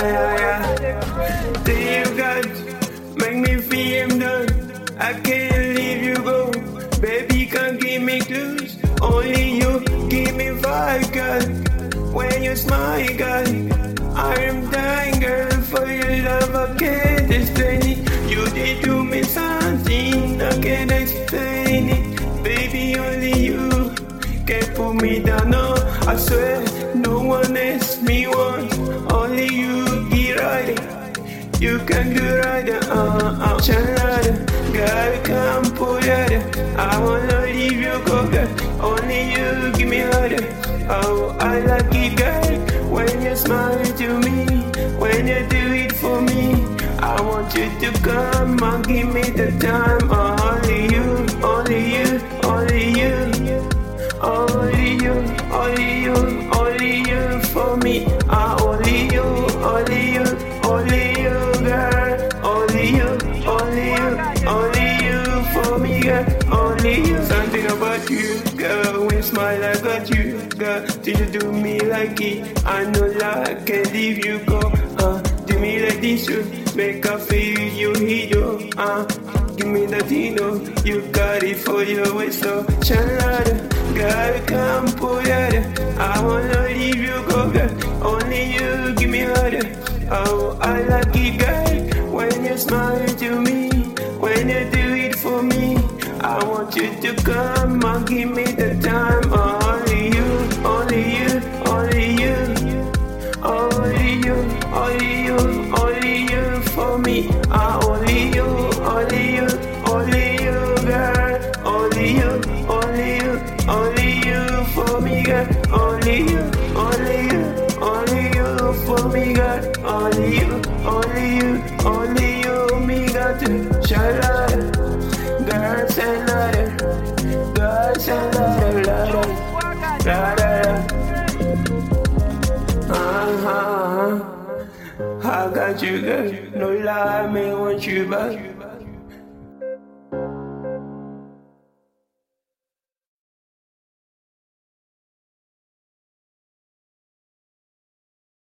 yeah. Say you got, make me feel I'm done. I can't leave you go. Baby, can't give me clues. Only you give me vibe, girl. When you smile, girl, I am dying, girl. For your love, I can't explain it. You did do me something, I can't explain it. Baby, only you can put me down. No, I swear, no one else me wants. Only you get right. You can do right. Chalada, girl, come put it. I wanna leave you, go, girl. Only you give me harder. Oh, I like it, girl. When you smile to me, when you do it for me, I want you to come and give me the time. Only you, only you, only you, only you, only you, only you for me. Only you, only you, only you, girl. Only you, only you, only you for me, girl. Only you. Something about you, girl. When you smile, I got you, girl. Till you do me like it, I know that I can't leave you go. Do me like this, you make I feel you hero. Give me that you got it for your waist, so chalada, girl, come put it. I wanna leave you go, girl. Only you give me harder. Oh, I like it, girl. When you smile to me, when you do it for me, I want you to come and give me the time. Only you, only you, only you, only you, only you, only you for me. Only you, only you, only you, girl. Only you, only you, only you for me, girl. Only you, only you, only you for me, girl. Only you, only you, only you, me got to shalada. Girl, shalada, girl, shalada, I got you, girl. No lie, me want you back.